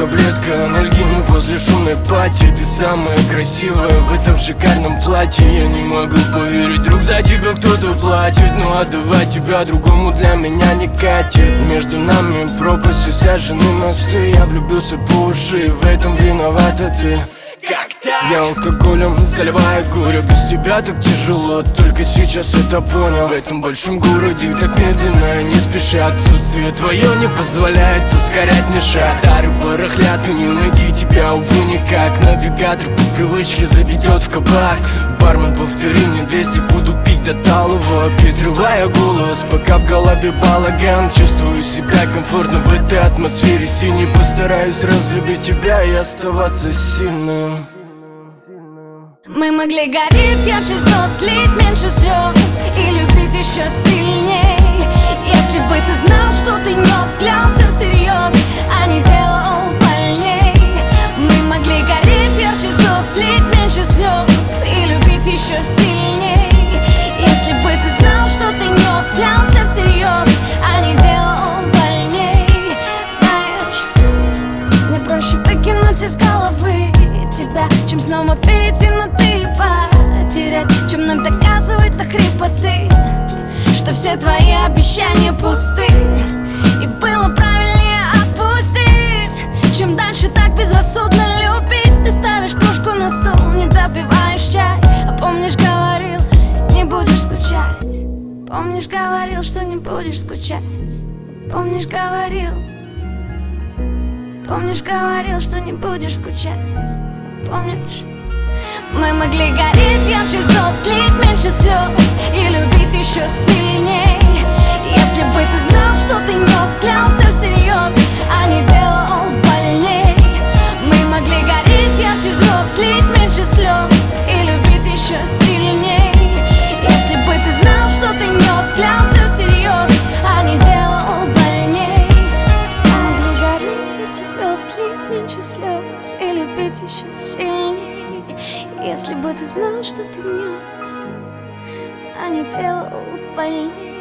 таблетка анальгина возле шумной пати. Ты самая красивая в этом шикарном платье. Я не могу поверить, друг, за тебя кто-то платит. Ну отдавать тебя другому для меня не катит. Между нами пропасть, усажены мосты. Я влюбился по уши, в этом виновата ты. Я алкоголем заливаю горе. Без тебя так тяжело, только сейчас это понял. В этом большом городе так медленно и не спеша. Отсутствие твое не позволяет ускорять мне шаг. Дарю барахлят и не найти тебя, увы, никак. Навигатор по привычке заведет в кабак. Бармен, повтори мне 200, буду пить до талого. Перезрывая голос, пока в голове балаган. Чувствую себя комфортно в этой атмосфере синей. Постараюсь разлюбить тебя и оставаться сильным. Мы могли гореть ярче звезд, лить меньше слез и любить еще сильней. Если бы ты знал, что ты нес, клялся всерьез, а не делал больней. Мы могли гореть ярче звезд, лить меньше слез и любить еще сильней. Если бы ты знал, что ты нес, клялся всерьез, а не делал больней. Знаешь, мне проще выкинуть из головы тебя, чем снова перейти на ты и потерять, чем вновь доказывать до хрипоты, что все твои обещания пусты. И было правильнее отпустить, чем дальше так безрассудно любить. Ты ставишь кружку на стол, не допиваешь чай. А помнишь, говорил, не будешь скучать. Помнишь, говорил, что не будешь скучать. Помнишь, говорил. Помнишь, говорил, что не будешь скучать. Помнишь? Мы могли гореть ярче звезд, лить меньше слез и любить еще сильней. Если бы ты знал, что ты нес, клялся всерьез, а не делал больней. Мы могли гореть ярче звезд, лить меньше слез и любить еще сильней. Если бы ты знал, что ты нес, клялся всерьез, а не делал больней. Мы могли гореть ярче звезд, лить меньше слез и любить еще сильней. Если бы ты знал, что ты нес, а не делал больней.